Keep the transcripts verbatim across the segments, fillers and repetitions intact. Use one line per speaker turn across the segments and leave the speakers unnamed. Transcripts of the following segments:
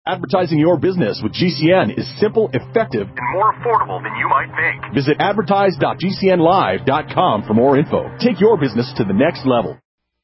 Advertising your business with G C N is simple, effective,
and more affordable than you might think.
Visit advertise dot g c n live dot com for more info. Take your business to the next level.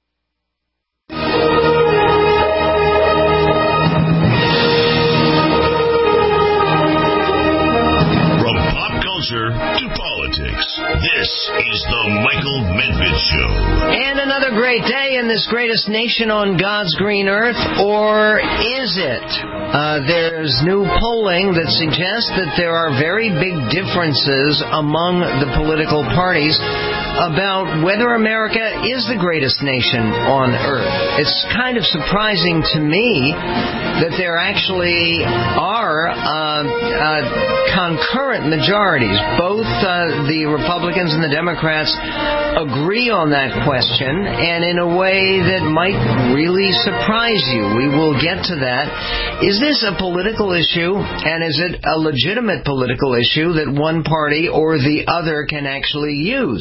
From pop culture to politics, this is the Michael Medved Show.
And another great day in this greatest nation on God's green earth, or is it? Uh, there's new polling that suggests that there are very big differences among the political parties about whether America is the greatest nation on earth. It's kind of surprising to me that there actually are uh, uh, concurrent majorities. Both uh, the Republicans and the Democrats agree on that question, and in a way that might really surprise you. We will get to that. Is this a political issue, and is it a legitimate political issue that one party or the other can actually use?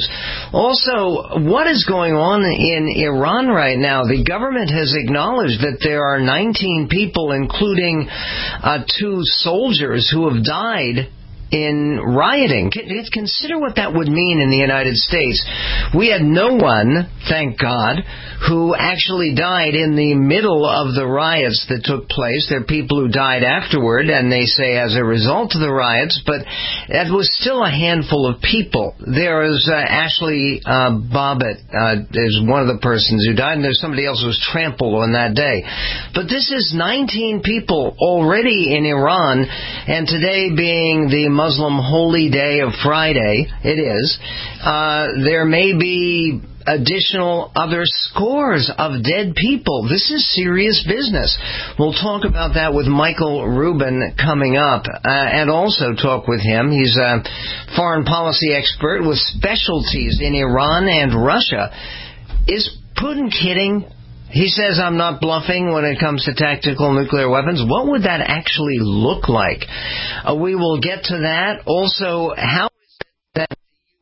Also, what is going on in Iran right now? The government has acknowledged that there are nineteen people, including uh, two soldiers, who have died in rioting. Consider what that would mean in the United States. We had no one, thank God, who actually died in the middle of the riots that took place. There are people who died afterward, and they say as a result of the riots, but that was still a handful of people. There is uh, Ashley uh, Bobbitt uh, is one of the persons who died, and there's somebody else who was trampled on that day. But this is nineteen people already in Iran, and today being the Muslim holy day of Friday, it is, uh, there may be additional other scores of dead people. This is serious business. We'll talk about that with Michael Rubin coming up, uh, and also talk with him. He's a foreign policy expert with specialties in Iran and Russia. Is Putin kidding? He says, I'm not bluffing when it comes to tactical nuclear weapons. What would that actually look like? Uh, we will get to that. Also, how is it that the U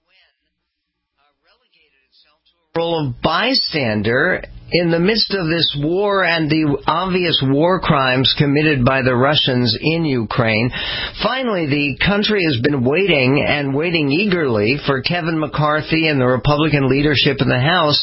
N uh, relegated itself to a role of bystander in the midst of this war and the obvious war crimes committed by the Russians in Ukraine? Finally, the country has been waiting and waiting eagerly for Kevin McCarthy and the Republican leadership in the House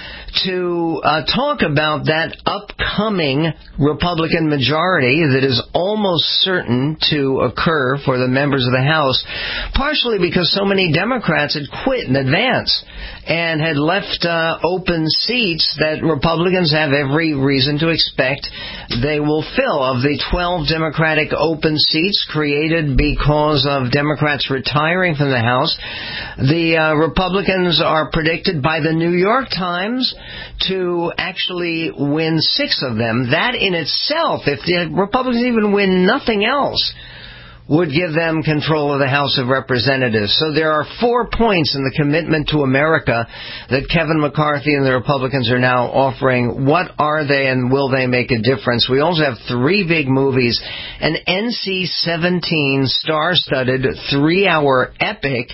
to uh, talk about that upcoming Republican majority that is almost certain to occur for the members of the House, partially because so many Democrats had quit in advance and had left uh, open seats that Republicans have every reason to expect they will fill. Of the twelve Democratic open seats created because of Democrats retiring from the House, the uh, Republicans are predicted by the New York Times to actually win six of them. That in itself, if the Republicans even win nothing else, would give them control of the House of Representatives. So there are four points in the commitment to America that Kevin McCarthy and the Republicans are now offering. What are they, and will they make a difference? We also have three big movies, an N C seventeen star-studded three-hour epic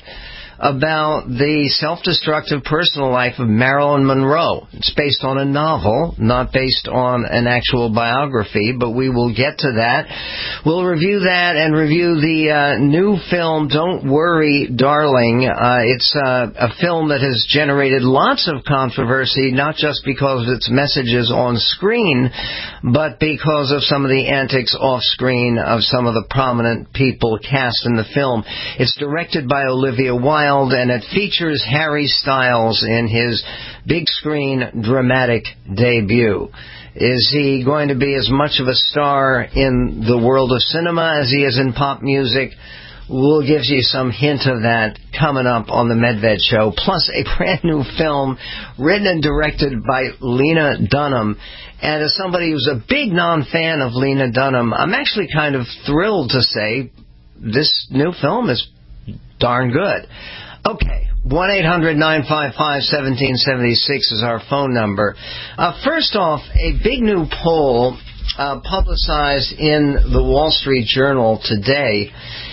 about the self-destructive personal life of Marilyn Monroe. It's based on a novel, not based on an actual biography, but we will get to that. We'll review that and review the uh, new film, Don't Worry, Darling. Uh, it's uh, a film that has generated lots of controversy, not just because of its messages on screen, but because of some of the antics off-screen of some of the prominent people cast in the film. It's directed by Olivia Wilde, and it features Harry Styles in his big screen dramatic debut. Is he going to be as much of a star in the world of cinema as he is in pop music? We'll give you some hint of that coming up on the Medved Show, plus a brand new film written and directed by Lena Dunham. And as somebody who's a big non-fan of Lena Dunham, I'm actually kind of thrilled to say this new film is darn good. Okay, one eight hundred nine five five one seven seven six is our phone number. Uh, first off, a big new poll uh, publicized in the Wall Street Journal today,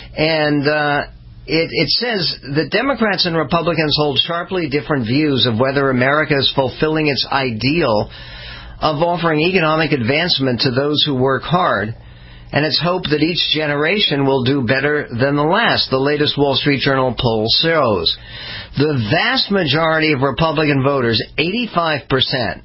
and uh, it, it says that Democrats and Republicans hold sharply different views of whether America is fulfilling its ideal of offering economic advancement to those who work hard, And it's hoped that each generation will do better than the last. The latest Wall Street Journal poll shows the vast majority of Republican voters, eighty-five percent,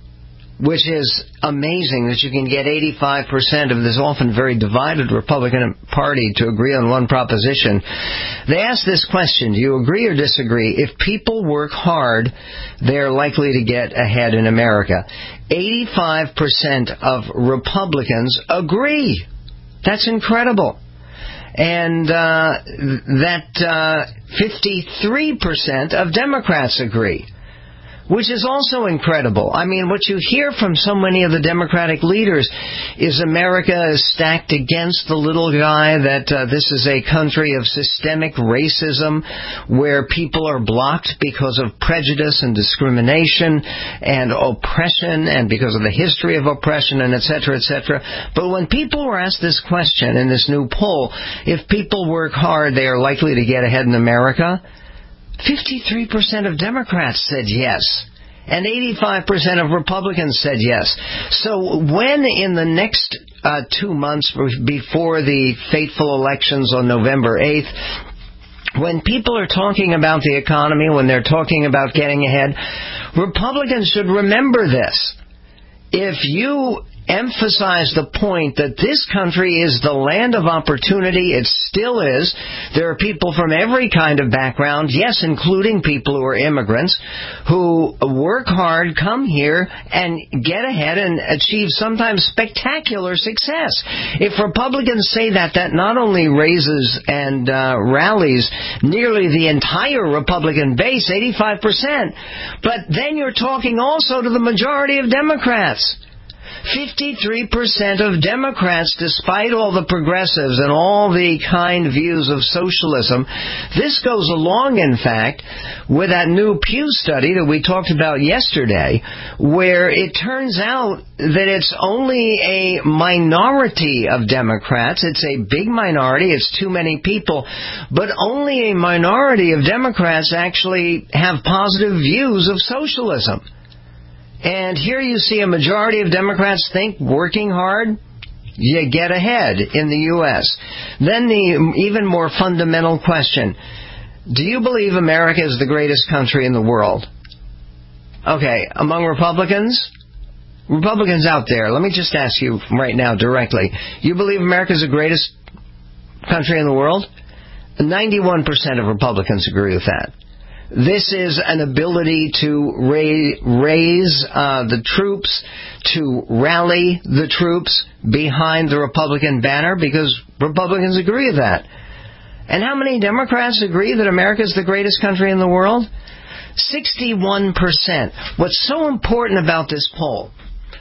which is amazing that you can get eighty-five percent of this often very divided Republican Party to agree on one proposition. They asked this question: do you agree or disagree? If people work hard, they're likely to get ahead in America. eighty-five percent of Republicans agree. That's incredible. And uh, that uh, fifty-three percent of Democrats agree, which is also incredible. I mean, what you hear from so many of the Democratic leaders is America is stacked against the little guy, that uh, this is a country of systemic racism where people are blocked because of prejudice and discrimination and oppression and because of the history of oppression and et cetera, et cetera. But when people were asked this question in this new poll, if people work hard, they are likely to get ahead in America, fifty-three percent of Democrats said yes, and eighty-five percent of Republicans said yes. So when in the next uh, two months before the fateful elections on November eighth, when people are talking about the economy, when they're talking about getting ahead, Republicans should remember this. If you emphasize the point that this country is the land of opportunity, it still is. There are people from every kind of background, yes, including people who are immigrants, who work hard, come here, and get ahead and achieve sometimes spectacular success. If Republicans say that, that not only raises and uh, rallies nearly the entire Republican base, eighty-five percent, but then you're talking also to the majority of Democrats. fifty-three percent of Democrats, despite all the progressives and all the kind views of socialism. This goes along, in fact, with that new Pew study that we talked about yesterday, where it turns out that it's only a minority of Democrats. It's a big minority. It's too many people. But only a minority of Democrats actually have positive views of socialism. And here you see a majority of Democrats think working hard, you get ahead in the U S. Then the even more fundamental question: do you believe America is the greatest country in the world? Okay, among Republicans? Republicans out there, let me just ask you right now directly. You believe America is the greatest country in the world? ninety-one percent of Republicans agree with that. This is an ability to raise, raise uh, the troops, to rally the troops behind the Republican banner, because Republicans agree with that. And how many Democrats agree that America is the greatest country in the world? sixty-one percent. What's so important about this poll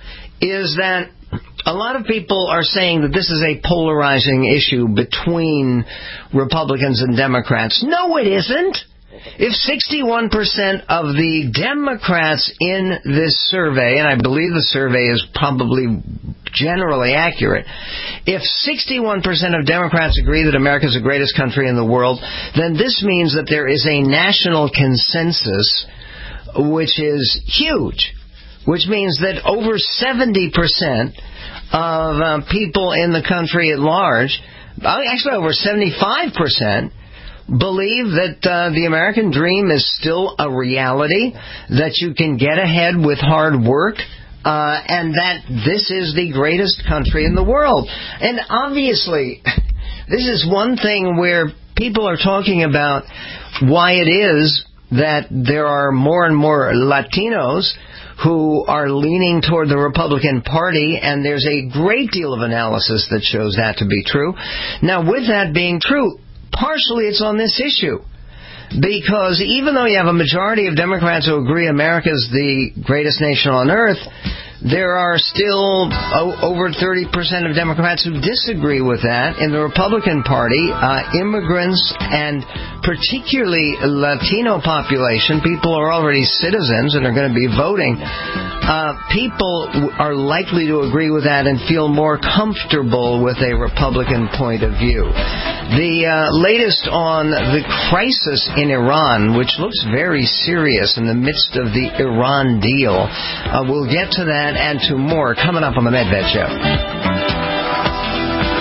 is that a lot of people are saying that this is a polarizing issue between Republicans and Democrats. No, it isn't. If sixty-one percent of the Democrats in this survey, and I believe the survey is probably generally accurate, if sixty-one percent of Democrats agree that America is the greatest country in the world, then this means that there is a national consensus, which is huge, which means that over seventy percent of uh, people in the country at large, actually over seventy-five percent, believe that uh, the American dream is still a reality, that you can get ahead with hard work, uh, and that this is the greatest country in the world. And obviously, this is one thing where people are talking about why it is that there are more and more Latinos who are leaning toward the Republican Party, and there's a great deal of analysis that shows that to be true. Now, with that being true, partially it's on this issue, because even though you have a majority of Democrats who agree America is the greatest nation on earth, there are still o- over thirty percent of Democrats who disagree with that. In the Republican Party, uh, immigrants and particularly Latino population, people who are already citizens and are going to be voting, uh, people are likely to agree with that and feel more comfortable with a Republican point of view. The uh, latest on the crisis in Iran, which looks very serious in the midst of the Iran deal, uh, we'll get to that and to more coming up on the Medved Show.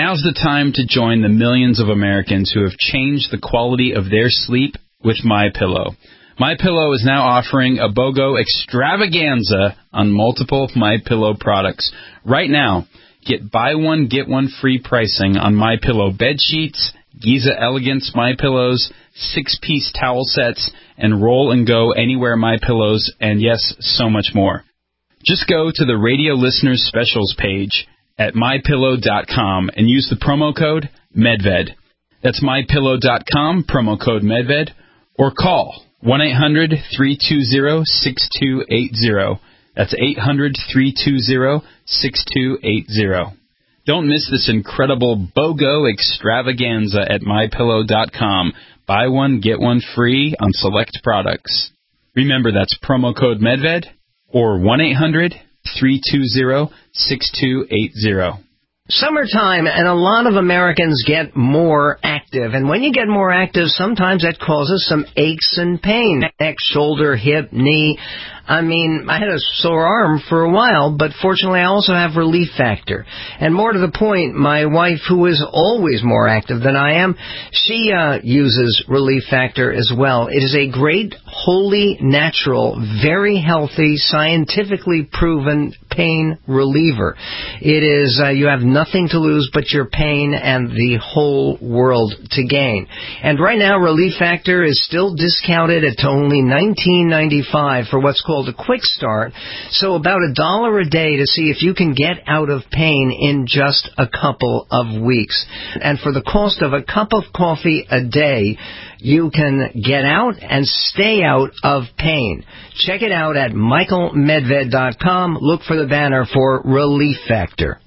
Now's the time to join the millions of Americans who have changed the quality of their sleep with MyPillow. MyPillow is now offering a BOGO extravaganza on multiple MyPillow products. Right now, get buy one, get one free pricing on MyPillow bed sheets, Giza Elegance MyPillows, six-piece towel sets, and Roll and Go Anywhere MyPillows, and yes, so much more. Just go to the Radio Listeners Specials page at my pillow dot com and use the promo code MEDVED. That's my pillow dot com, promo code MEDVED, or call one eight hundred, three two zero, six two eight zero. That's eight hundred, three two zero, six two eight zero. Don't miss this incredible BOGO extravaganza at my pillow dot com. Buy one, get one free on select products. Remember, that's promo code MEDVED or one eight hundred, three two zero, six two eight zero.
Summertime, and a lot of Americans get more active. And when you get more active, sometimes that causes some aches and pain. Neck, shoulder, hip, knee. I mean, I had a sore arm for a while, but fortunately I also have Relief Factor. And more to the point, my wife, who is always more active than I am, she uh, uses Relief Factor as well. It is a great, wholly natural, very healthy, scientifically proven pain reliever. It is, uh, you have nothing to lose but your pain and the whole world to gain. And right now, Relief Factor is still discounted at only nineteen ninety-five for what's called a quick start, so about a dollar a day to see if you can get out of pain in just a couple of weeks. And for the cost of a cup of coffee a day, you can get out and stay out of pain. Check it out at michael medved dot com. Look for the banner for Relief Factor.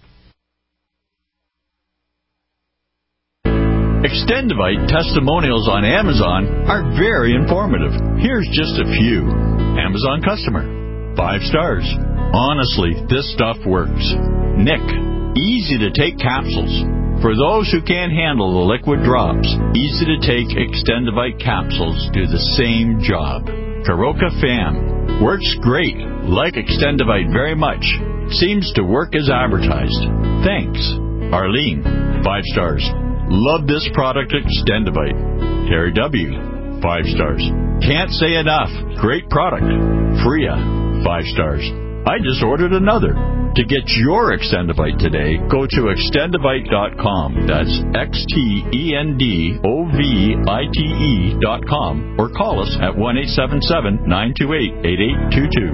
Extendivite testimonials on Amazon are very informative. Here's just a few. Amazon customer. Five stars. Honestly, this stuff works. Nick. Easy to take capsules. For those who can't handle the liquid drops, easy to take Extendivite capsules do the same job. Karoka Fam. Works great. Like Extendivite very much. Seems to work as advertised. Thanks. Arlene. Five stars. Love this product, Extendivite. Terry W. Five stars. Can't say enough. Great product. Freya. Five stars. I just ordered another. To get your Extendivite today, go to extendivite dot com. That's X T E N D O V I T E dot com. Or call us at one eight seven seven, nine two eight, eight eight two two.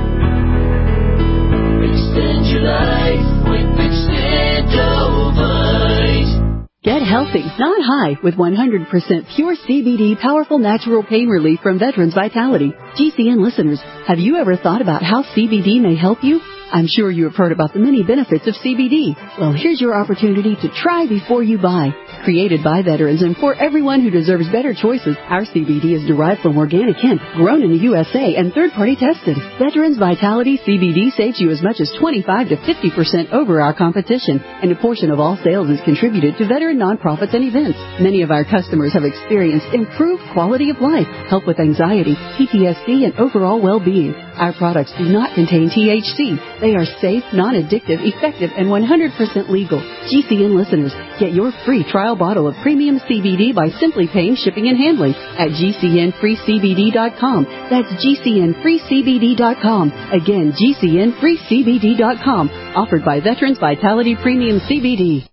Extend your life with Extendivite.
Get healthy, not high, with one hundred percent pure C B D powerful natural pain relief from Veterans Vitality. G C N listeners, have you ever thought about how C B D may help you? I'm sure you have heard about the many benefits of C B D. Well, here's your opportunity to try before you buy. Created by veterans and for everyone who deserves better choices, our C B D is derived from organic hemp, grown in the U S A, and third-party tested. Veterans Vitality C B D saves you as much as twenty-five to fifty percent over our competition, and a portion of all sales is contributed to veteran nonprofits and events. Many of our customers have experienced improved quality of life, help with anxiety, P T S D, and overall well-being. Our products do not contain T H C. They are safe, non-addictive, effective, and one hundred percent legal. G C N listeners, get your free trial bottle of premium C B D by simply paying shipping and handling at G C N free C B D dot com. That's G C N free C B D dot com. Again, G C N free C B D dot com. Offered by Veterans Vitality Premium C B D.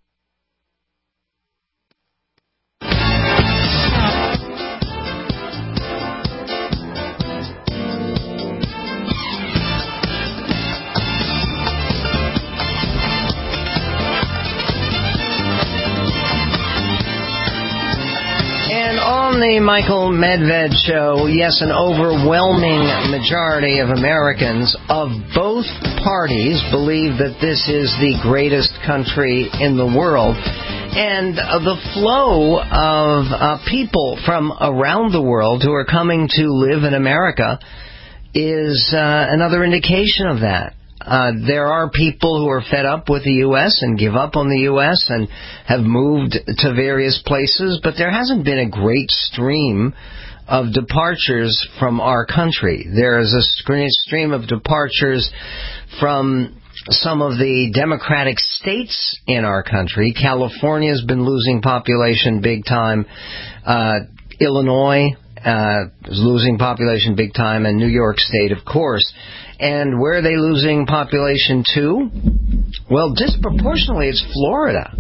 On the Michael Medved Show, yes, an overwhelming majority of Americans of both parties believe that this is the greatest country in the world. And uh, the flow of uh, people from around the world who are coming to live in America is uh, another indication of that. Uh, there are people who are fed up with the U S and give up on the U S and have moved to various places, but there hasn't been a great stream of departures from our country. There is a stream of departures from some of the Democratic states in our country. California's been losing population big time. Uh, Illinois uh, is losing population big time, and New York State, of course. And where are they losing population to? Well, disproportionately, it's Florida.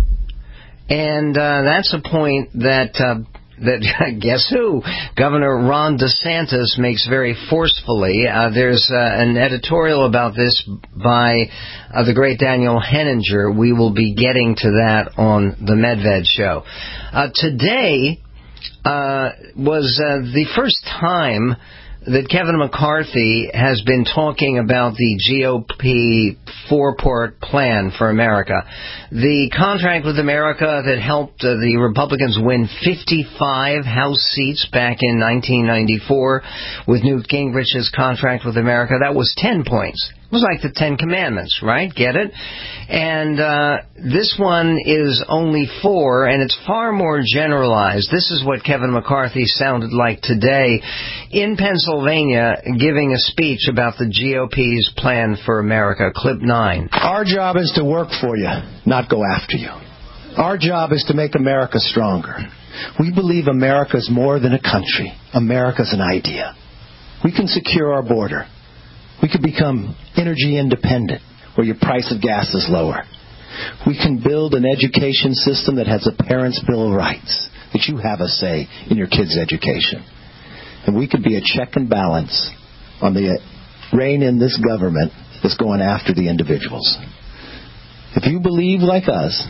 And uh, that's a point that, uh, that guess who? Governor Ron DeSantis makes very forcefully. Uh, there's uh, an editorial about this by uh, the great Daniel Henninger. We will be getting to that on the Medved Show. Uh, today uh, was uh, the first time that Kevin McCarthy has been talking about the G O P four-part plan for America. The contract with America that helped uh, the Republicans win fifty-five House seats back in nineteen ninety-four with Newt Gingrich's contract with America, that was ten points. It was like the Ten Commandments, right? Get it? And uh, this one is only four, and it's far more generalized. This is what Kevin McCarthy sounded like today in Pennsylvania giving a speech about the G O P's plan for America. Clip nine.
Our job is to work for you, not go after you. Our job is to make America stronger. We believe America's more than a country. America's an idea. We can secure our border. We could become energy independent, where your price of gas is lower. We can build an education system that has a parent's bill of rights, that you have a say in your kids' education. And we could be a check and balance on the reign in this government that's going after the individuals. If you believe like us,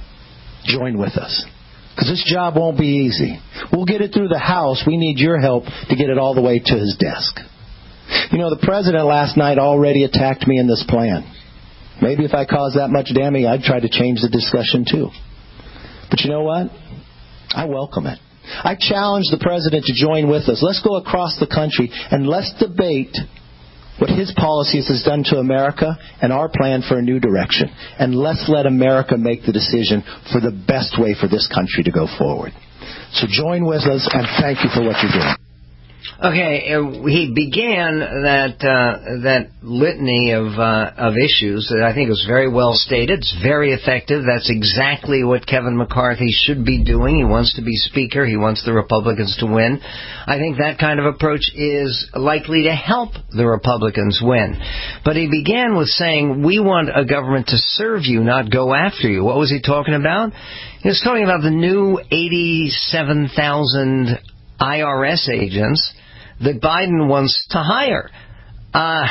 join with us. Because this job won't be easy. We'll get it through the House. We need your help to get it all the way to his desk. You know, the president last night already attacked me in this plan. Maybe if I caused that much damage, I'd try to change the discussion too. But you know what? I welcome it. I challenge the president to join with us. Let's go across the country and let's debate what his policies has done to America and our plan for a new direction. And let's let America make the decision for the best way for this country to go forward. So join with us, and thank you for what you're doing.
Okay, uh, he began that uh, that litany of uh, of issues that I think was very well stated. It's very effective. That's exactly what Kevin McCarthy should be doing. He wants to be Speaker. He wants the Republicans to win. I think that kind of approach is likely to help the Republicans win. But he began with saying, we want a government to serve you, not go after you. What was he talking about? He was talking about the new eighty-seven thousand I R S agents that Biden wants to hire. Uh,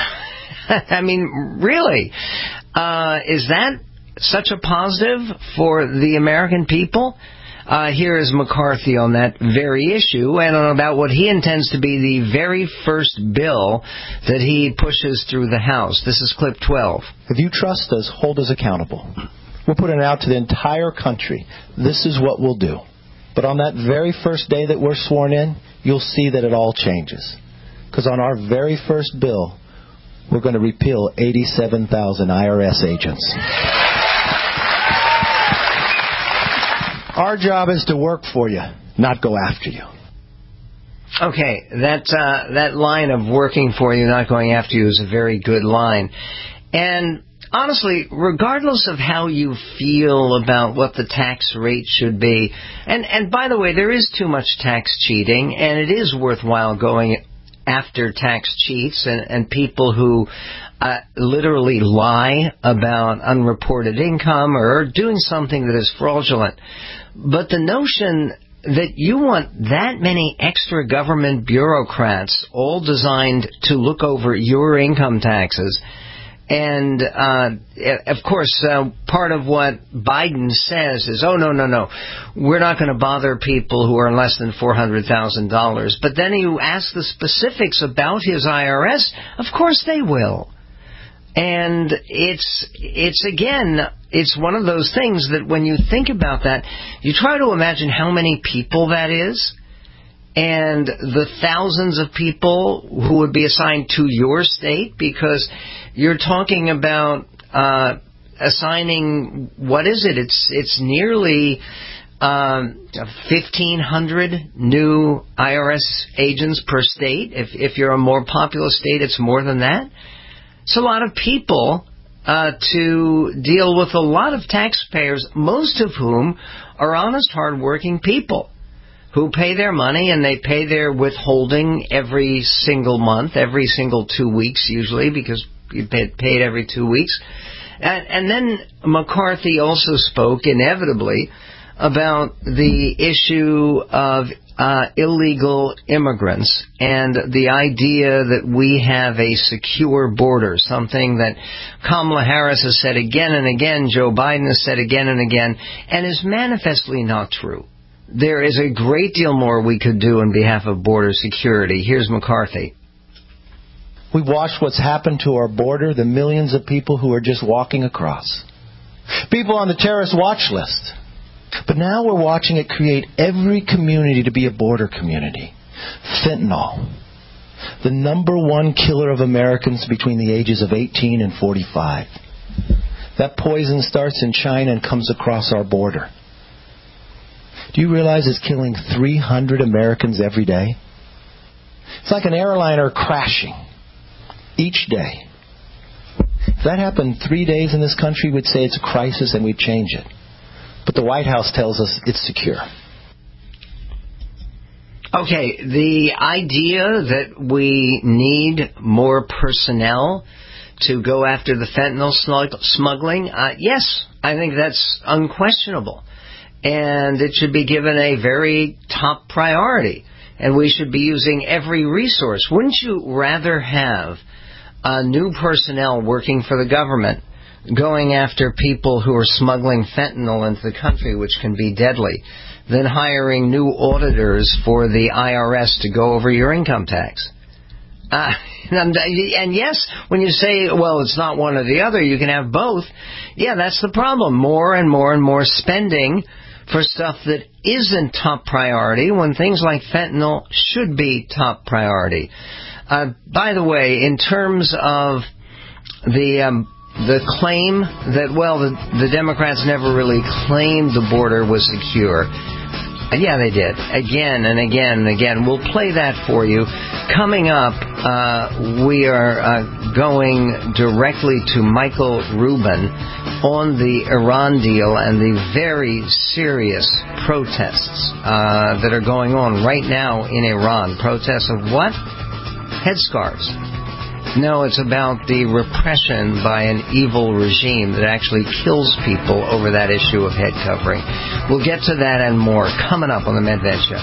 I mean, really, uh, is that such a positive for the American people? Uh, here is McCarthy on that very issue and on about what he intends to be the very first bill that he pushes through the House. This is clip twelve.
If you trust us, hold us accountable. We're putting it out to the entire country. This is what we'll do. But on that very first day that we're sworn in, you'll see that it all changes. Because on our very first bill, we're going to repeal eighty-seven thousand I R S agents. Our job is to work for you, not go after you.
Okay, that uh, that line of working for you, not going after you is a very good line. And honestly, regardless of how you feel about what the tax rate should be, and, and by the way, there is too much tax cheating, and it is worthwhile going after tax cheats and, and people who uh, literally lie about unreported income or doing something that is fraudulent. But the notion that you want that many extra government bureaucrats all designed to look over your income taxes. And, uh, of course, uh, part of what Biden says is, oh, no, no, no, we're not going to bother people who earn less than four hundred thousand dollars. But then you ask the specifics about his I R S, of course they will. And it's, it's again, it's one of those things that when you think about that, you try to imagine how many people that is. And the thousands of people who would be assigned to your state, because you're talking about uh, assigning, what is it? It's it's nearly um, fifteen hundred new I R S agents per state. If if you're a more populous state, it's more than that. It's a lot of people uh, to deal with a lot of taxpayers, most of whom are honest, hard-working people who pay their money, and they pay their withholding every single month, every single two weeks usually, because you pay paid every two weeks. And, and then McCarthy also spoke, inevitably, about the issue of uh, illegal immigrants and the idea that we have a secure border, something that Kamala Harris has said again and again, Joe Biden has said again and again, and is manifestly not true. There is a great deal more we could do on behalf of border security. Here's McCarthy.
We watched what's happened to our border, the millions of people who are just walking across. People on the terrorist watch list. But now we're watching it create every community to be a border community. Fentanyl. The number one killer of Americans between the ages of eighteen and forty-five. That poison starts in China and comes across our border. Do you realize it's killing three hundred Americans every day? It's like an airliner crashing each day. If that happened three days in this country, we'd say it's a crisis and we'd change it. But the White House tells us it's secure.
Okay, the idea that we need more personnel to go after the fentanyl smuggling, uh, yes, I think that's unquestionable. And it should be given a very top priority. And we should be using every resource. Wouldn't you rather have uh, new personnel working for the government going after people who are smuggling fentanyl into the country, which can be deadly, than hiring new auditors for the I R S to go over your income tax? Uh, and, and yes, when you say, well, it's not one or the other, you can have both. Yeah, that's the problem. More and more and more spending for stuff that isn't top priority when things like fentanyl should be top priority. Uh, by the way, in terms of the um, the claim that, well, the, the Democrats never really claimed the border was secure. Yeah, they did. Again and again and again. We'll play that for you. Coming up, uh, we are uh, going directly to Michael Rubin on the Iran deal and the very serious protests uh, that are going on right now in Iran. Protests of what? Headscarves. No, it's about the repression by an evil regime that actually kills people over that issue of head covering. We'll get to that and more coming up on the Medved Show.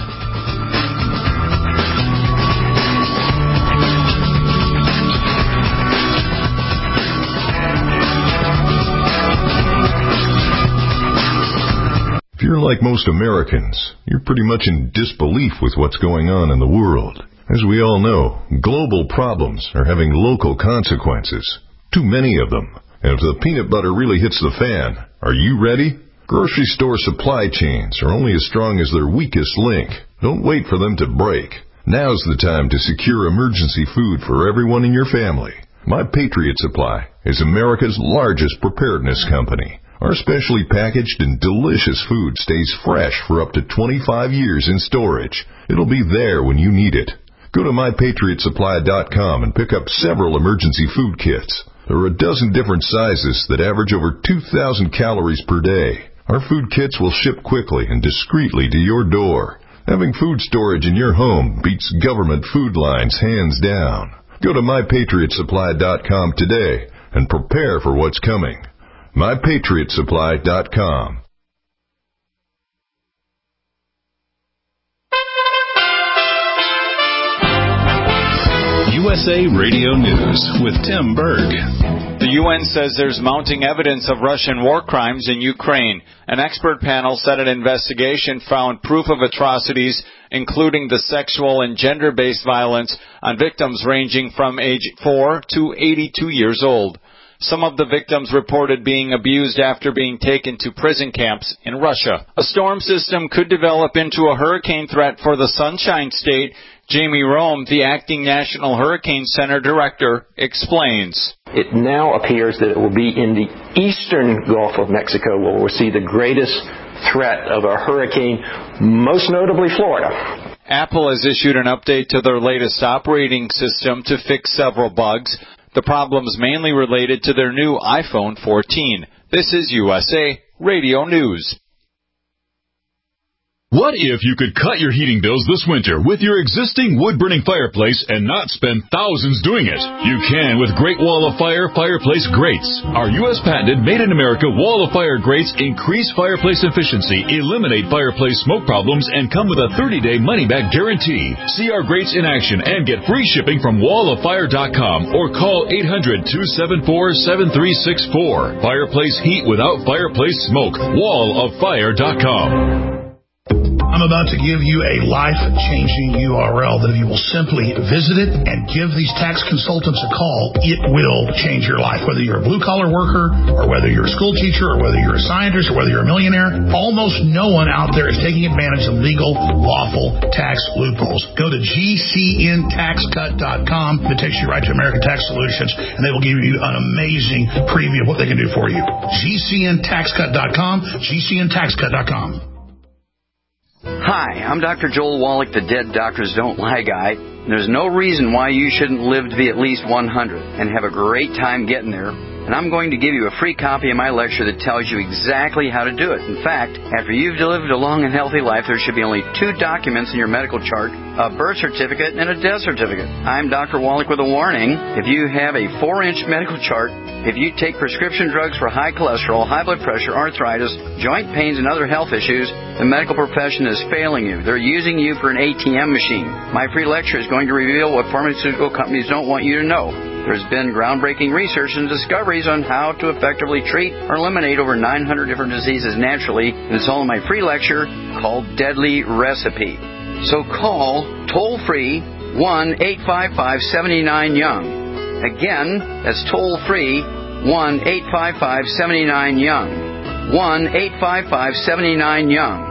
If you're like most Americans, you're pretty much in disbelief with what's going on in the world. As we all know, global problems are having local consequences. Too many of them. And if the peanut butter really hits the fan, are you ready? Grocery store supply chains are only as strong as their weakest link. Don't wait for them to break. Now's the time to secure emergency food for everyone in your family. My Patriot Supply is America's largest preparedness company. Our specially packaged and delicious food stays fresh for up to twenty-five years in storage. It'll be there when you need it. Go to my patriot supply dot com and pick up several emergency food kits. There are a dozen different sizes that average over two thousand calories per day. Our food kits will ship quickly and discreetly to your door. Having food storage in your home beats government food lines hands down. Go to my patriot supply dot com today and prepare for what's coming. my patriot supply dot com.
U S A Radio News with Tim Berg.
The U N says there's mounting evidence of Russian war crimes in Ukraine. An expert panel said an investigation found proof of atrocities, including the sexual and gender-based violence on victims ranging from age four to eighty-two years old. Some of the victims reported being abused after being taken to prison camps in Russia. A storm system could develop into a hurricane threat for the Sunshine State. Jamie Rome, the acting National Hurricane Center director, explains.
It now appears that it will be in the eastern Gulf of Mexico where we'll see the greatest threat of a hurricane, most notably Florida.
Apple has issued an update to their latest operating system to fix several bugs. The problems mainly related to their new iPhone fourteen. This is U S A Radio News.
What if you could cut your heating bills this winter with your existing wood-burning fireplace and not spend thousands doing it? You can with Great Wall of Fire Fireplace Grates. Our U S patented made-in-America Wall of Fire grates increase fireplace efficiency, eliminate fireplace smoke problems, and come with a thirty-day money-back guarantee. See our grates in action and get free shipping from wall of fire dot com or call eight hundred, two seven four, seven three six four. Fireplace heat without fireplace smoke. wall of fire dot com.
I'm about to give you a life-changing U R L that if you will simply visit it and give these tax consultants a call, it will change your life. Whether you're a blue-collar worker or whether you're a school teacher or whether you're a scientist or whether you're a millionaire, almost no one out there is taking advantage of legal, lawful tax loopholes. Go to G C N tax cut dot com. It takes you right to American Tax Solutions, and they will give you an amazing preview of what they can do for you. G C N tax cut dot com, G C N tax cut dot com.
Hi, I'm Doctor Joel Wallach, the Dead Doctors Don't Lie guy. There's no reason why you shouldn't live to be at least one hundred and have a great time getting there. And I'm going to give you a free copy of my lecture that tells you exactly how to do it. In fact, after you've lived a long and healthy life, there should be only two documents in your medical chart, a birth certificate and a death certificate. I'm Doctor Wallach with a warning. If you have a four-inch medical chart, if you take prescription drugs for high cholesterol, high blood pressure, arthritis, joint pains, and other health issues, the medical profession is failing you. They're using you for an A T M machine. My free lecture is going to reveal what pharmaceutical companies don't want you to know. There's been groundbreaking research and discoveries on how to effectively treat or eliminate over nine hundred different diseases naturally, and it's all in my free lecture called Deadly Recipe. So call toll-free one eight five five, seven nine, young. Again, that's toll-free one eight five five, seven nine, young. one eight five five, seven nine, young.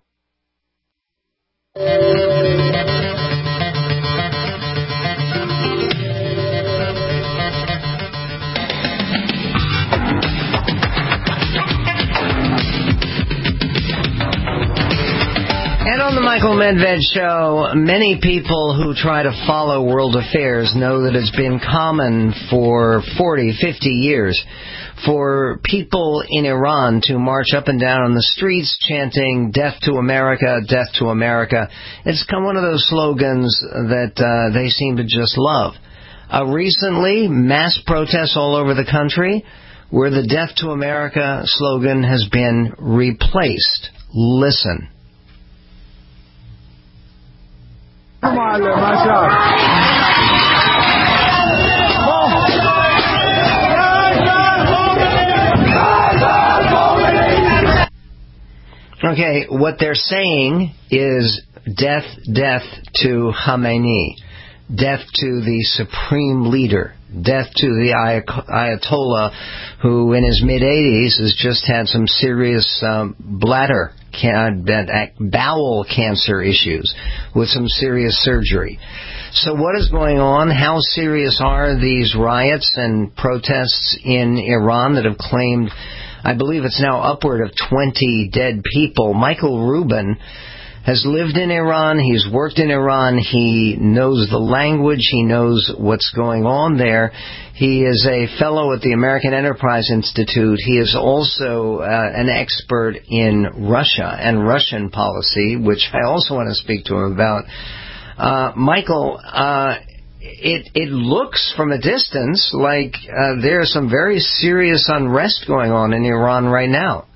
And on the Michael Medved Show, many people who try to follow world affairs know that it's been common for forty, fifty years for people in Iran to march up and down on the streets chanting, "Death to America, Death to America." It's come one of those slogans that uh, they seem to just love. Uh, recently, mass protests all over the country where the "Death to America" slogan has been replaced. Listen. Okay, what they're saying is death, death to Khamenei, death to the supreme leader, death to the Ayatollah, who in his mid-eighties has just had some serious um, bladder, can, bowel cancer issues with some serious surgery. So what is going on? How serious are these riots and protests in Iran that have claimed, I believe it's now upward of twenty dead people? Michael Rubin has lived in Iran, he's worked in Iran, he knows the language, he knows what's going on there. He is a fellow at the American Enterprise Institute. He is also uh, an expert in Russia and Russian policy, which I also want to speak to him about. Uh, Michael, uh, it, it looks from a distance like uh, there's some very serious unrest going on in Iran right now.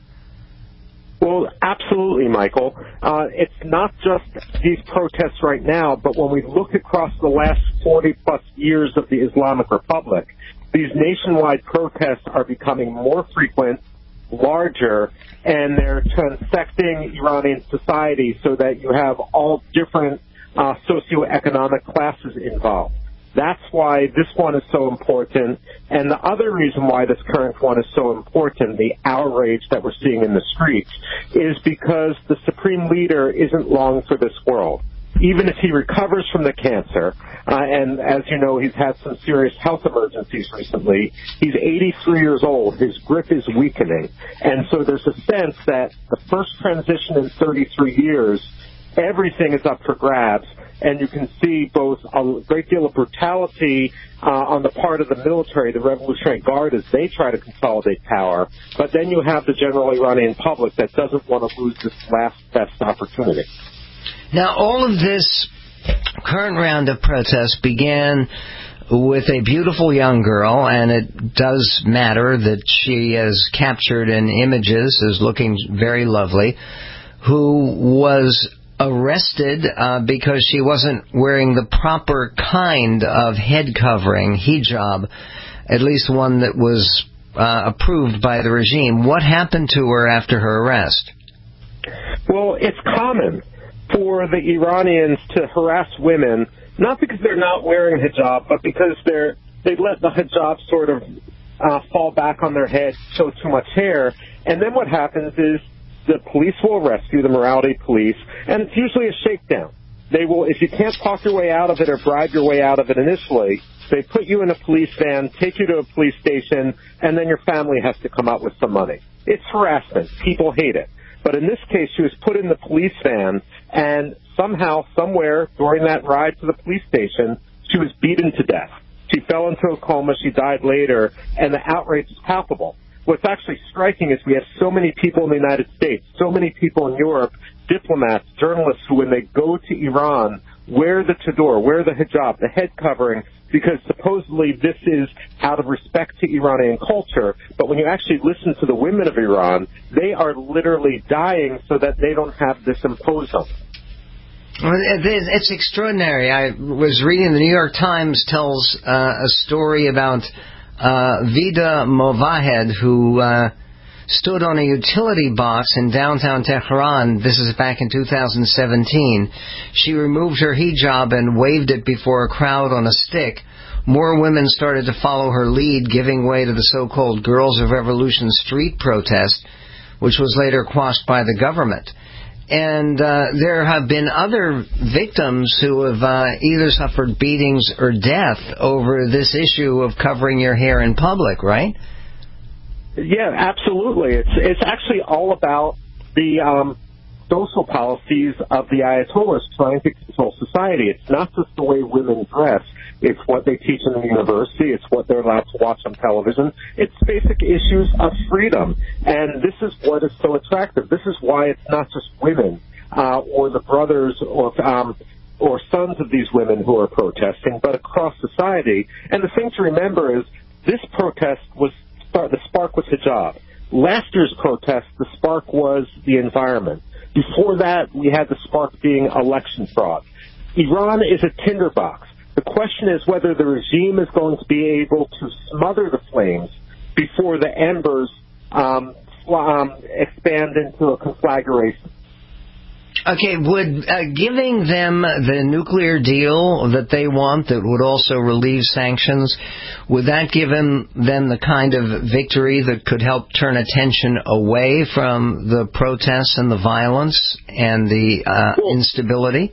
Well, absolutely, Michael. Uh, it's not just these protests right now, but when we look across the last forty-plus years of the Islamic Republic, these nationwide protests are becoming more frequent, larger, and they're transecting Iranian society so that you have all different uh, socioeconomic classes involved. That's why this one is so important. And the other reason why this current one is so important, the outrage that we're seeing in the streets, is because the supreme leader isn't long for this world. Even if he recovers from the cancer, uh, and as you know, he's had some serious health emergencies recently, he's eighty-three years old, his grip is weakening. And so there's a sense that the first transition in thirty-three years, everything is up for grabs, and you can see both a great deal of brutality uh, on the part of the military, the Revolutionary Guard, as they try to consolidate power. But then you have the general Iranian public that doesn't want to lose this last best opportunity.
Now, all of this current round of protests began with a beautiful young girl, and it does matter that she is captured in images as looking very lovely, who was arrested uh, because she wasn't wearing the proper kind of head covering, hijab, at least one that was uh, approved by the regime. What happened to her after her arrest?
Well, it's common for the Iranians to harass women, not because they're not wearing hijab, but because they're they let the hijab sort of uh, fall back on their head, show too much hair, and then what happens is the police will arrest you, the morality police, and it's usually a shakedown. They will, if you can't talk your way out of it or bribe your way out of it initially, they put you in a police van, take you to a police station, and then your family has to come out with some money. It's harassment. People hate it. But in this case, she was put in the police van, and somehow, somewhere, during that ride to the police station, she was beaten to death. She fell into a coma, she died later, and the outrage is palpable. What's actually striking is we have so many people in the United States, so many people in Europe, diplomats, journalists, who when they go to Iran, wear the chador, wear the hijab, the head covering, because supposedly this is out of respect to Iranian culture. But when you actually listen to the women of Iran, they are literally dying so that they don't have this imposed on them.
Well, it's extraordinary. I was reading the New York Times tells uh, a story about uh, Vida Movahed, who uh, stood on a utility box in downtown Tehran. This is back in two thousand seventeen. She removed her hijab and waved it before a crowd on a stick. More women started to follow her lead, giving way to the so-called Girls of Revolution street protest, which was later quashed by the government. And uh, there have been other victims who have uh, either suffered beatings or death over this issue of covering your hair in public, right?
Yeah, absolutely. It's it's actually all about the um, social policies of the Ayatollahs trying to control society. It's not just the way women dress. It's what they teach in the university. It's what they're allowed to watch on television. It's basic issues of freedom. And this is what is so attractive. This is why it's not just women uh, or the brothers or um, or sons of these women who are protesting, but across society. And the thing to remember is this protest was start, the spark was hijab. Last year's protest, the spark was the environment. Before that, we had the spark being election fraud. Iran is a tinderbox. The question is whether the regime is going to be able to smother the flames before the embers um, um, expand into a conflagration.
Okay, would uh, giving them the nuclear deal that they want that would also relieve sanctions, would that give them, them the kind of victory that could help turn attention away from the protests and the violence and the uh, cool. instability?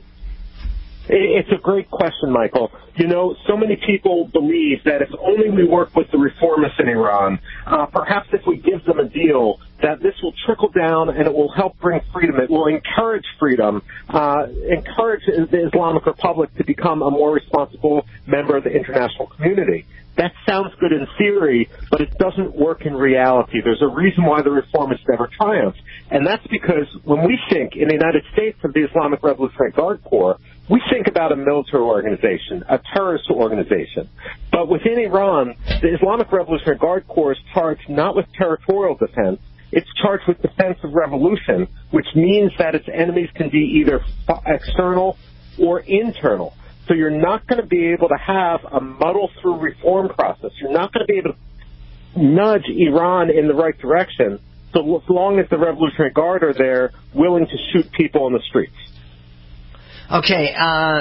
It's a great question, Michael. You know, so many people believe that if only we work with the reformists in Iran, uh, perhaps if we give them a deal, that this will trickle down and it will help bring freedom. It will encourage freedom, uh, encourage the Islamic Republic to become a more responsible member of the international community. That sounds good in theory, but it doesn't work in reality. There's a reason why the reformists never triumphed, and that's because when we think in the United States of the Islamic Revolutionary Guard Corps, we think about a military organization, a terrorist organization. But within Iran, the Islamic Revolutionary Guard Corps is charged not with territorial defense, it's charged with defense of revolution, which means that its enemies can be either external or internal. So you're not going to be able to have a muddle-through reform process. You're not going to be able to nudge Iran in the right direction so as long as the Revolutionary Guard are there willing to shoot people in the streets.
Okay, uh,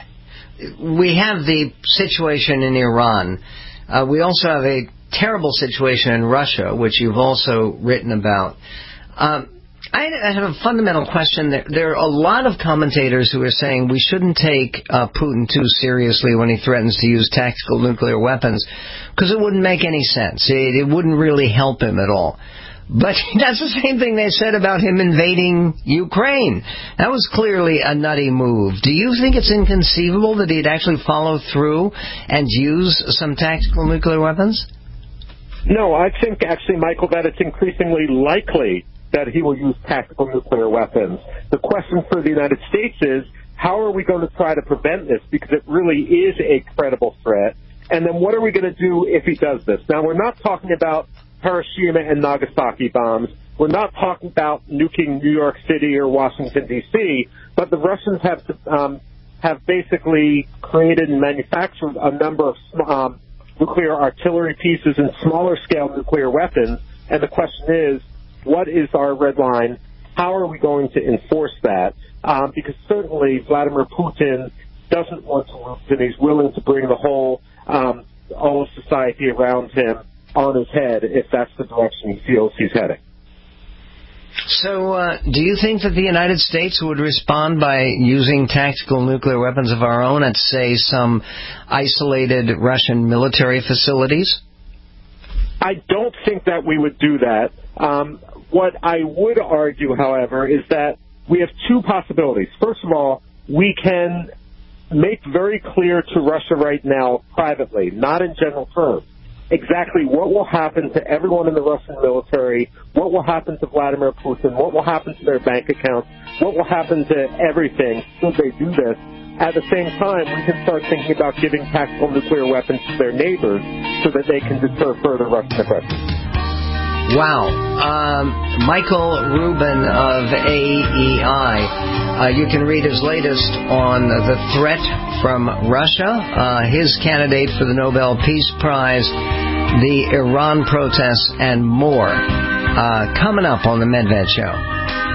we have the situation in Iran. Uh, we also have a terrible situation in Russia, which you've also written about. Um, I have a fundamental question. There are a lot of commentators who are saying we shouldn't take uh, Putin too seriously when he threatens to use tactical nuclear weapons because it wouldn't make any sense. It, it wouldn't really help him at all. But that's the same thing they said about him invading Ukraine. That was clearly a nutty move. Do you think it's inconceivable that he'd actually follow through and use some tactical nuclear weapons?
No, I think actually, Michael, that it's increasingly likely that he will use tactical nuclear weapons. The question for the United States is, how are we going to try to prevent this? Because it really is a credible threat. And then what are we going to do if he does this? Now, we're not talking about Hiroshima and Nagasaki bombs. We're not talking about nuking New York City or Washington, D C, but the Russians have um, have basically created and manufactured a number of um, nuclear artillery pieces and smaller-scale nuclear weapons. And the question is, what is our red line? How are we going to enforce that? Um, because certainly Vladimir Putin doesn't want to lose, and he's willing to bring the whole um, all of society around him on his head if that's the direction he feels he's heading.
So, uh, do you think that the United States would respond by using tactical nuclear weapons of our own at, say, some isolated Russian military facilities?
I don't think that we would do that. Um, what I would argue, however, is that we have two possibilities. First of all, we can make very clear to Russia right now, privately, not in general terms, exactly what will happen to everyone in the Russian military, what will happen to Vladimir Putin, what will happen to their bank accounts, what will happen to everything should they do this. At the same time, we can start thinking about giving tactical nuclear weapons to their neighbors so that they can deter further Russian aggression.
Wow. Um, Michael Rubin of A E I. Uh, you can read his latest on the threat from Russia, uh, his candidate for the Nobel Peace Prize, the Iran protests, and more. Uh, coming up on the Medved Show.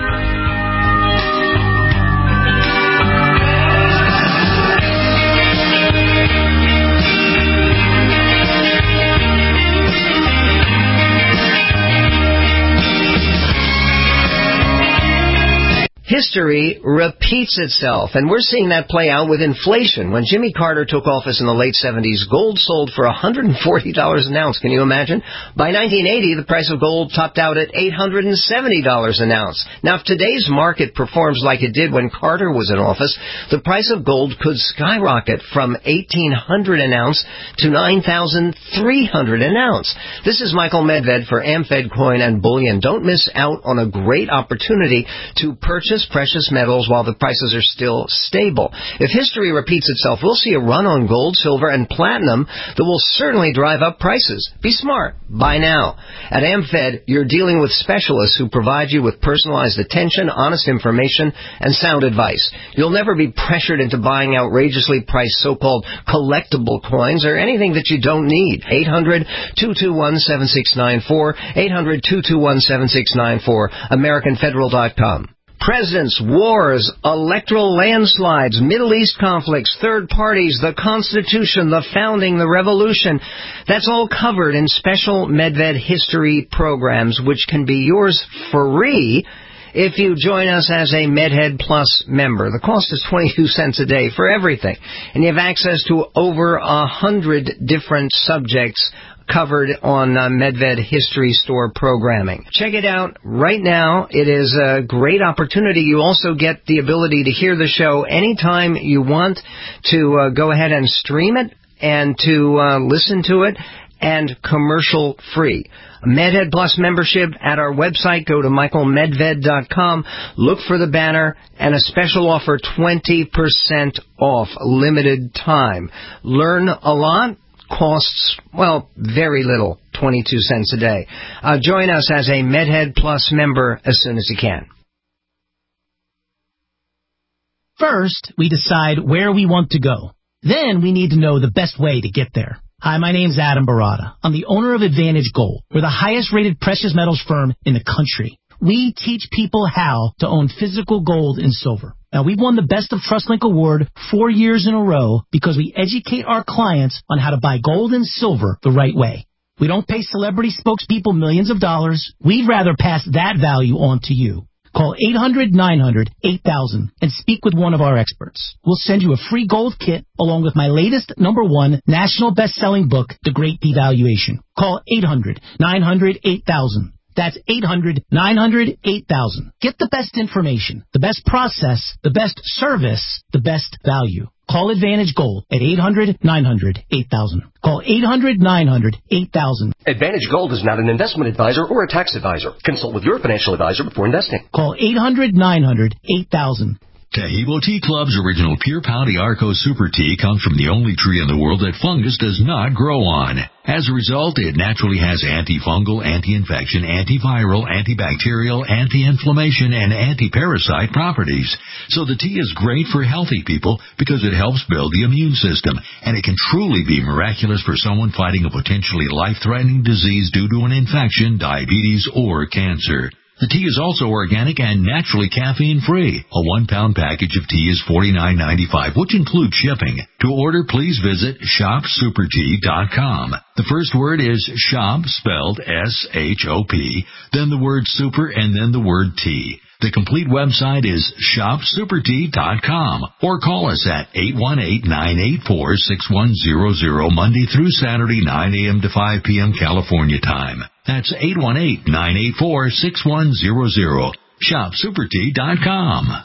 History repeats itself, and we're seeing that play out with inflation. When Jimmy Carter took office in the late seventies, gold sold for one hundred forty dollars an ounce. Can you imagine? By nineteen eighty, the price of gold topped out at eight hundred seventy dollars an ounce. Now, if today's market performs like it did when Carter was in office, the price of gold could skyrocket from eighteen hundred dollars an ounce to nine thousand three hundred dollars an ounce. This is Michael Medved for AmFed Coin and Bullion. Don't miss out on a great opportunity to purchase precious metals while the prices are still stable. If history repeats itself, we'll see a run on gold, silver, and platinum that will certainly drive up prices. Be smart. Buy now. At AmFed, you're dealing with specialists who provide you with personalized attention, honest information, and sound advice. You'll never be pressured into buying outrageously priced so-called collectible coins or anything that you don't need. eight hundred, two two one, seven six nine four, eight hundred, two two one, seven six nine four, American Federal dot com. Presidents, wars, electoral landslides, Middle East conflicts, third parties, the Constitution, the founding, the revolution. That's all covered in special Medved history programs, which can be yours free if you join us as a MedHead Plus member. The cost is twenty-two cents a day for everything, and you have access to over a hundred different subjects covered on uh, Medved History Store programming. Check it out right now. It is a great opportunity. You also get the ability to hear the show anytime you want, to uh, go ahead and stream it and to uh, listen to it, and commercial free. MedHead Plus membership at our website. Go to michael medved dot com. Look for the banner and a special offer, twenty percent off, limited time. Learn a lot. Costs, well, very little, twenty-two cents a day. Uh, join us as a MedHead Plus member as soon as you can.
First, we decide where we want to go. Then we need to know the best way to get there. Hi, my name's Adam Barada. I'm the owner of Advantage Gold. We're the highest-rated precious metals firm in the country. We teach people how to own physical gold and silver. Now, we've won the Best of TrustLink Award four years in a row because we educate our clients on how to buy gold and silver the right way. We don't pay celebrity spokespeople millions of dollars. We'd rather pass that value on to you. Call eight hundred, nine hundred, eight thousand and speak with one of our experts. We'll send you a free gold kit along with my latest number one national best-selling book, The Great Devaluation. Call eight hundred, nine hundred, eight thousand. That's eight hundred, nine hundred, eight thousand. Get the best information, the best process, the best service, the best value. Call Advantage Gold at eight hundred, nine hundred, eight thousand. Call eight hundred, nine hundred, eight thousand.
Advantage Gold is not an investment advisor or a tax advisor. Consult with your financial advisor before investing.
Call eight hundred, nine hundred, eight thousand.
Tahibo Tea Club's original Pure Pouty Arco Super Tea comes from the only tree in the world that fungus does not grow on. As a result, it naturally has antifungal, anti-infection, antiviral, antibacterial, anti-inflammation, and anti-parasite properties. So the tea is great for healthy people because it helps build the immune system, and it can truly be miraculous for someone fighting a potentially life-threatening disease due to an infection, diabetes, or cancer. The tea is also organic and naturally caffeine-free. A one-pound package of tea is forty-nine ninety-five, which includes shipping. To order, please visit shop super tea dot com. The first word is shop, spelled S H O P, then the word super, and then the word tea. The complete website is shop super tea dot com, or call us at eight one eight, nine eight four, six one zero zero Monday through Saturday, nine a.m. to five p.m. California time. That's eight one eight, nine eight four, six one zero zero. shop super tea dot com.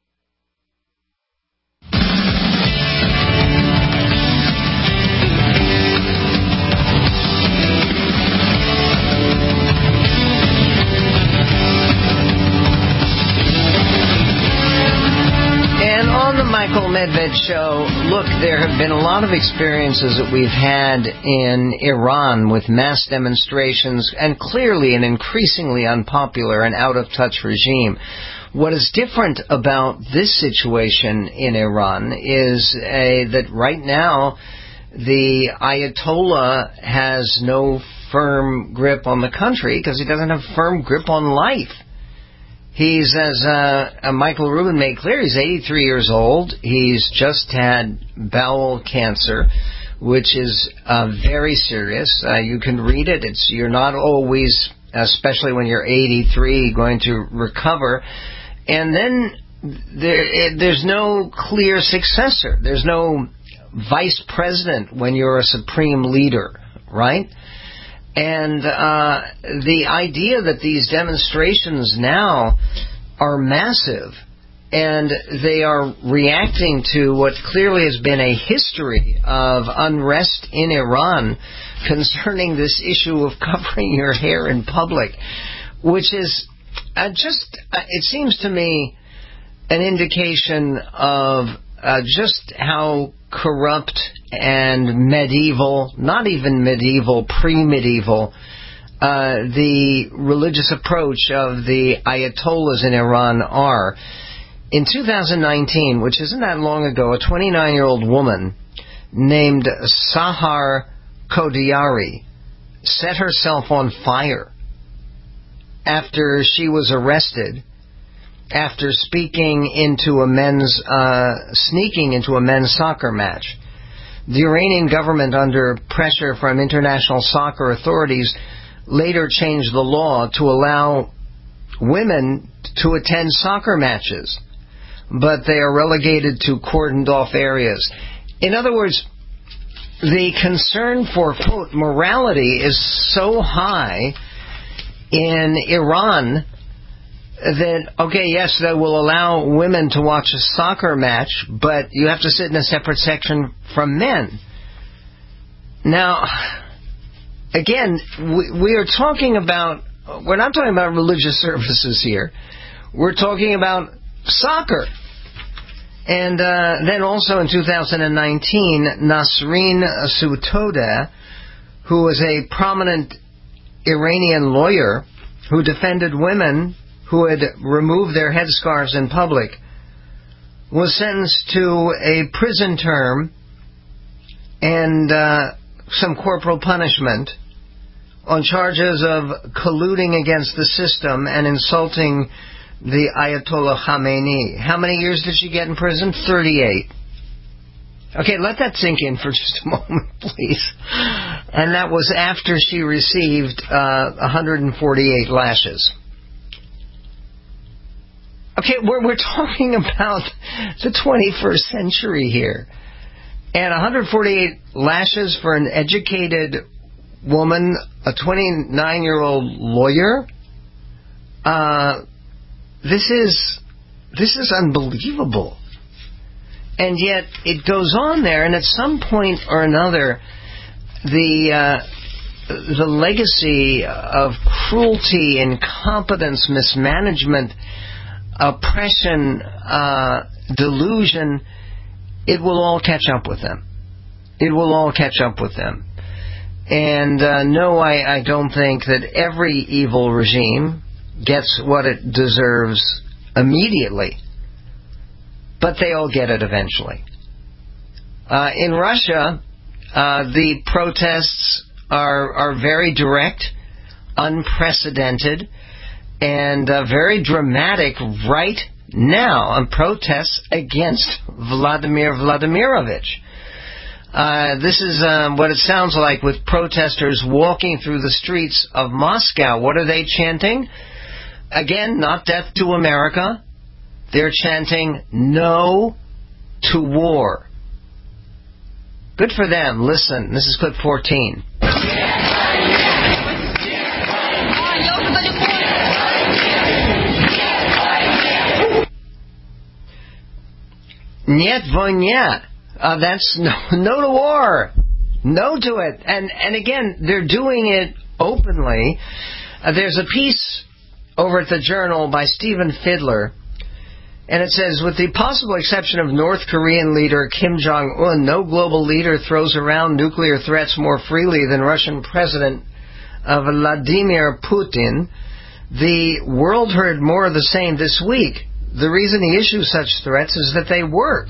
Michael Medved Show. Look, there have been a lot of experiences that we've had in Iran with mass demonstrations and clearly an increasingly unpopular and out-of-touch regime. What is different about this situation in Iran is a, that right now the Ayatollah has no firm grip on the country because he doesn't have firm grip on life. He's, as uh, Michael Rubin made clear, he's eighty-three years old. He's just had bowel cancer, which is uh, very serious. Uh, you can read it. It's you're not always, especially when you're eighty-three, going to recover. And then there, there's no clear successor. There's no vice president when you're a supreme leader, right? And uh, the idea that these demonstrations now are massive and they are reacting to what clearly has been a history of unrest in Iran concerning this issue of covering your hair in public, which is uh, just, uh, it seems to me, an indication of uh, just how corrupt and medieval, not even medieval, pre-medieval, uh, the religious approach of the Ayatollahs in Iran are. In two thousand nineteen, which isn't that long ago, a twenty-nine-year-old woman named Sahar Kodiari set herself on fire after she was arrested after speaking into a men's, uh, sneaking into a men's soccer match. The Iranian government, under pressure from international soccer authorities, later changed the law to allow women to attend soccer matches, but they are relegated to cordoned-off areas. In other words, the concern for, quote, morality is so high in Iran that, okay, yes, they will allow women to watch a soccer match, but you have to sit in a separate section from men. Now, again, we, we are talking about, we're not talking about religious services here. We're talking about soccer. And uh, then also in two thousand nineteen, Nasrin Sotoudeh, who was a prominent Iranian lawyer who defended women who had removed their headscarves in public, was sentenced to a prison term and uh, some corporal punishment on charges of colluding against the system and insulting the Ayatollah Khamenei. How many years did she get in prison? thirty-eight. Okay, let that sink in for just a moment, please. And that was after she received uh, one hundred forty-eight lashes. Okay, we're, we're talking about the twenty-first century here. And one hundred forty-eight lashes for an educated woman, a twenty-nine-year-old lawyer? Uh, this is this is unbelievable. And yet it goes on there, and at some point or another, the uh, the legacy of cruelty, incompetence, mismanagement, oppression, uh, delusion, it will all catch up with them. It will all catch up with them. And uh, no, I, I don't think that every evil regime gets what it deserves immediately. But they all get it eventually. Uh, in Russia, uh, the protests are are very direct, unprecedented, and uh, very dramatic right now on protests against Vladimir Vladimirovich. Uh, this is um, what it sounds like with protesters walking through the streets of Moscow. What are they chanting? Again, not death to America. They're chanting no to war. Good for them. Listen, this is clip fourteen. Нет войне. Uh, that's no, no to war. No to it. And and again, they're doing it openly. Uh, there's a piece over at the Journal by Stephen Fidler, and it says, with the possible exception of North Korean leader Kim Jong-un, no global leader throws around nuclear threats more freely than Russian President uh, Vladimir Putin. The world heard more of the same this week. The reason he issues such threats is that they work.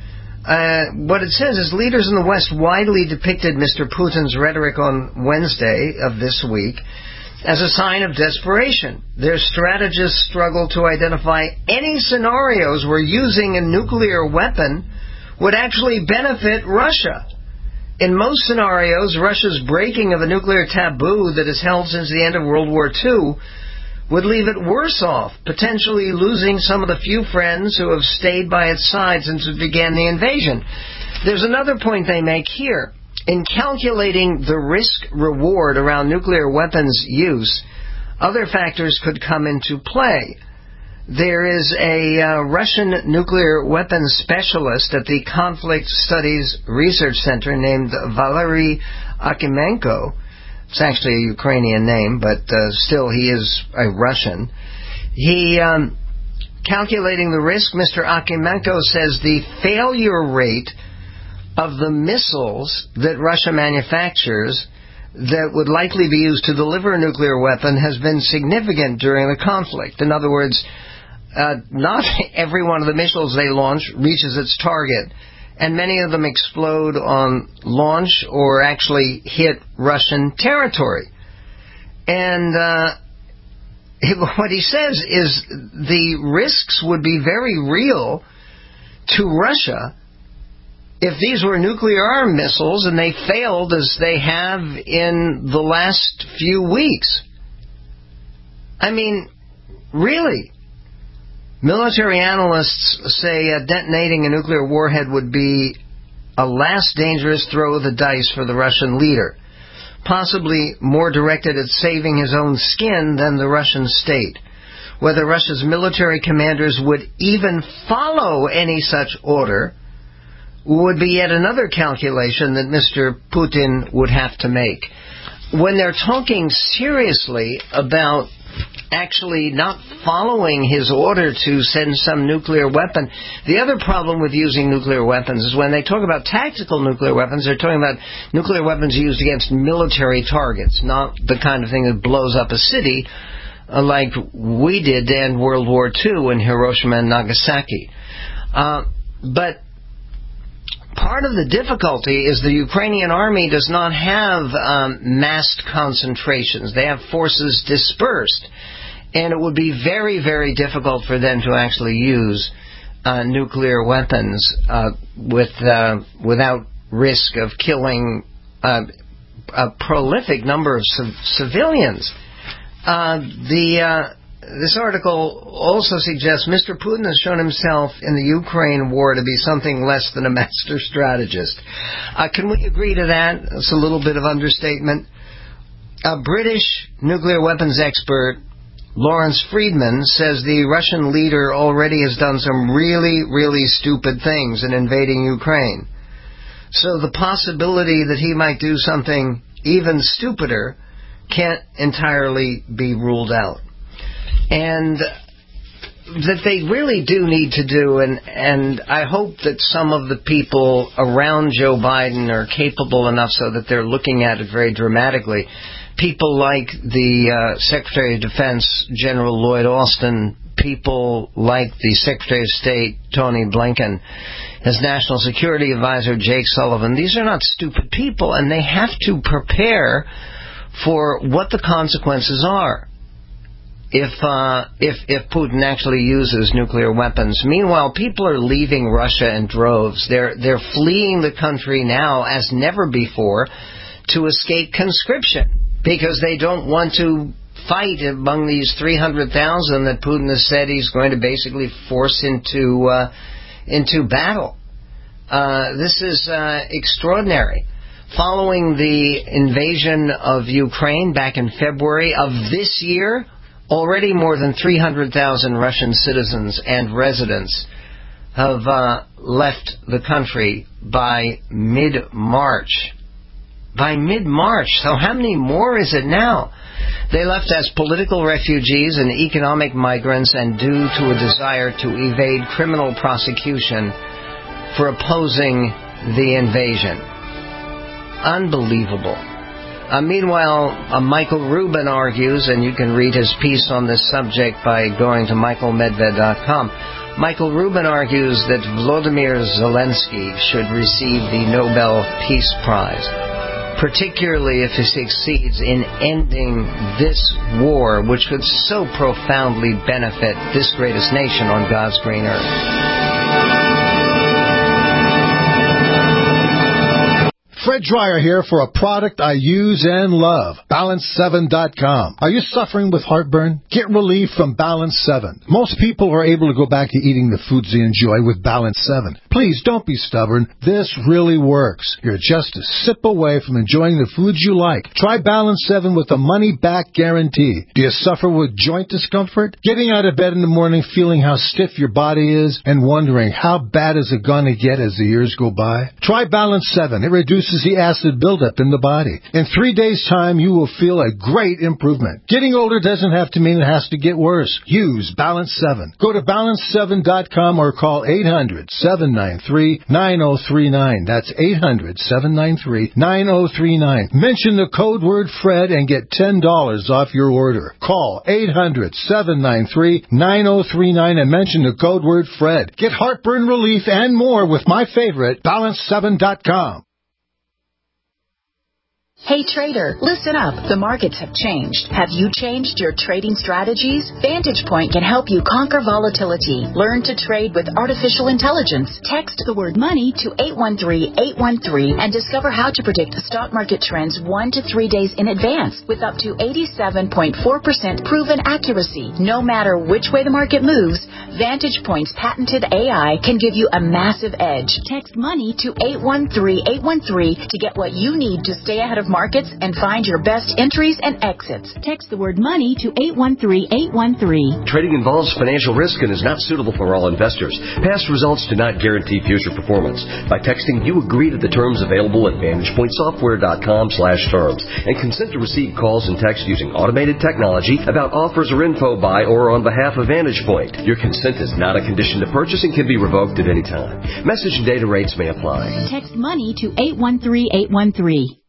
Uh, what it says is leaders in the West widely depicted Mister Putin's rhetoric on Wednesday of this week as a sign of desperation. Their strategists struggle to identify any scenarios where using a nuclear weapon would actually benefit Russia. In most scenarios, Russia's breaking of a nuclear taboo that has held since the end of World War Two would leave it worse off, potentially losing some of the few friends who have stayed by its side since it began the invasion. There's another point they make here. In calculating the risk-reward around nuclear weapons use, other factors could come into play. There is a uh, Russian nuclear weapons specialist at the Conflict Studies Research Center named Valery Akimenko. It's actually a Ukrainian name, but uh, still he is a Russian. He, um, calculating the risk, Mister Akimenko says the failure rate of the missiles that Russia manufactures that would likely be used to deliver a nuclear weapon has been significant during the conflict. In other words, uh, not every one of the missiles they launch reaches its target, and many of them explode on launch or actually hit Russian territory. And uh, what he says is the risks would be very real to Russia if these were nuclear-armed missiles and they failed as they have in the last few weeks. I mean, really? Military analysts say uh, detonating a nuclear warhead would be a last dangerous throw of the dice for the Russian leader, possibly more directed at saving his own skin than the Russian state. Whether Russia's military commanders would even follow any such order would be yet another calculation that Mister Putin would have to make. When they're talking seriously about actually not following his order to send some nuclear weapon. The other problem with using nuclear weapons is when they talk about tactical nuclear weapons, they're talking about nuclear weapons used against military targets, not the kind of thing that blows up a city uh, like we did to end World War Two in Hiroshima and Nagasaki. Uh, but part of the difficulty is the Ukrainian army does not have um, massed concentrations. They have forces dispersed. And it would be very, very difficult for them to actually use uh, nuclear weapons uh, with uh, without risk of killing uh, a prolific number of civ- civilians. Uh, the uh, this article also suggests Mister Putin has shown himself in the Ukraine war to be something less than a master strategist. Uh, can we agree to that? It's a little bit of understatement. A British nuclear weapons expert Lawrence Friedman, says the Russian leader already has done some really, really stupid things in invading Ukraine. So the possibility that he might do something even stupider can't entirely be ruled out. And that they really do need to do, and, and I hope that some of the people around Joe Biden are capable enough so that they're looking at it very dramatically. People like the uh, Secretary of Defense, General Lloyd Austin, people like the Secretary of State, Tony Blinken, his National Security Advisor, Jake Sullivan. These are not stupid people, and they have to prepare for what the consequences are if uh, if if Putin actually uses nuclear weapons. Meanwhile, people are leaving Russia in droves. They're they're fleeing the country now as never before to escape conscription because they don't want to fight among these three hundred thousand that Putin has said he's going to basically force into uh, into battle. Uh, this is uh, extraordinary. Following the invasion of Ukraine back in February of this year, already more than three hundred thousand Russian citizens and residents have uh, left the country by mid-March. By mid-March. So how many more is it now? They left as political refugees and economic migrants and due to a desire to evade criminal prosecution for opposing the invasion. Unbelievable. Uh, meanwhile, uh, Michael Rubin argues, and you can read his piece on this subject by going to michael medved dot com. Michael Rubin argues that Volodymyr Zelensky should receive the Nobel Peace Prize, particularly if he succeeds in ending this war, which could so profoundly benefit this greatest nation on God's green earth.
Fred Dreyer here for a product I use and love, balance seven dot com. Are you suffering with heartburn? Get relief from Balance seven. Most people are able to go back to eating the foods they enjoy with Balance seven. Please don't be stubborn. This really works. You're just a sip away from enjoying the foods you like. Try Balance seven with a money-back guarantee. Do you suffer with joint discomfort? Getting out of bed in the morning feeling how stiff your body is and wondering how bad is it going to get as the years go by? Try Balance seven. It reduces the acid buildup in the body. In three days' time, you will feel a great improvement. Getting older doesn't have to mean it has to get worse. Use Balance seven. Go to balance seven dot com or call eight hundred, seven nine three, nine oh three nine. That's eight hundred, seven nine three, nine oh three nine. Mention the code word Fred and get ten dollars off your order. Call eight hundred, seven nine three, nine oh three nine and mention the code word Fred. Get heartburn relief and more with my favorite, balance seven dot com.
Hey trader, listen up. The markets have changed. Have you changed your trading strategies? Vantage Point can help you conquer volatility. Learn to trade with artificial intelligence. Text the word money to eight one three, eight one three and discover how to predict stock market trends one to three days in advance with up to eighty-seven point four percent proven accuracy. No matter which way the market moves, Vantage Point's patented A I can give you a massive edge. Text money to eight one three, eight one three to get what you need to stay ahead of markets and find your best entries and exits. Text the word money to eight one three, eight one three.
Trading involves financial risk and is not suitable for all investors. Past results do not guarantee future performance. By texting, you agree to the terms available at vantage point software dot com slash terms and consent to receive calls and texts using automated technology about offers or info by or on behalf of Vantage Point. Your consent is not a condition to purchase and can be revoked at any time. Message and data rates may apply.
Text money to eight one three, eight one three.